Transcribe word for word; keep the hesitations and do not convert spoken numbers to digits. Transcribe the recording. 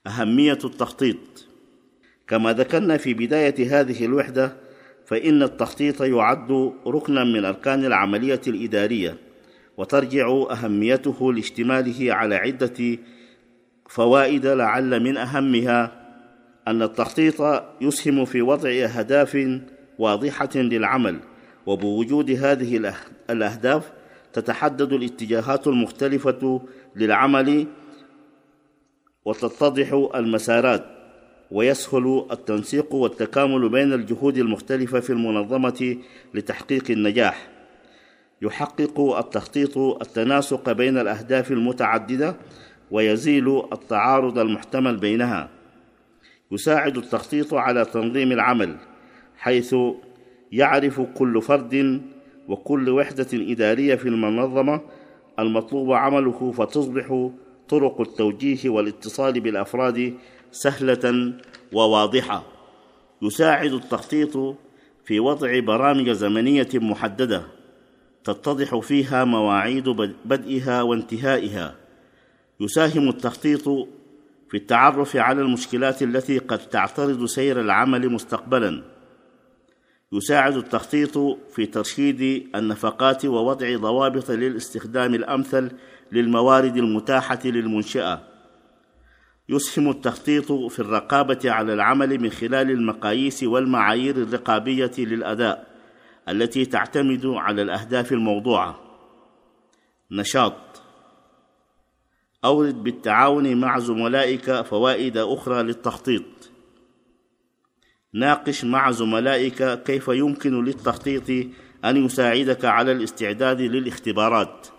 أهمية التخطيط. كما ذكرنا في بداية هذه الوحدة، فإن التخطيط يعد ركنا من أركان العملية الإدارية، وترجع أهميته لاشتماله على عدة فوائد، لعل من أهمها أن التخطيط يسهم في وضع أهداف واضحة للعمل، وبوجود هذه الأهداف تتحدد الاتجاهات المختلفة للعمل وتتضح المسارات، ويسهل التنسيق والتكامل بين الجهود المختلفة في المنظمة لتحقيق النجاح. يحقق التخطيط التناسق بين الأهداف المتعددة ويزيل التعارض المحتمل بينها. يساعد التخطيط على تنظيم العمل، حيث يعرف كل فرد وكل وحدة إدارية في المنظمة المطلوب عمله، فتصبح طرق التوجيه والاتصال بالأفراد سهلة وواضحة. يساعد التخطيط في وضع برامج زمنية محددة تتضح فيها مواعيد بدئها وانتهائها. يساهم التخطيط في التعرف على المشكلات التي قد تعترض سير العمل مستقبلاً. يساعد التخطيط في ترشيد النفقات ووضع ضوابط للاستخدام الأمثل للموارد المتاحة للمنشأة. يسهم التخطيط في الرقابة على العمل من خلال المقاييس والمعايير الرقابية للأداء التي تعتمد على الأهداف الموضوعة. نشاط. أورد بالتعاون مع زملائك فوائد أخرى للتخطيط. ناقش مع زملائك كيف يمكن للتخطيط أن يساعدك على الاستعداد للاختبارات.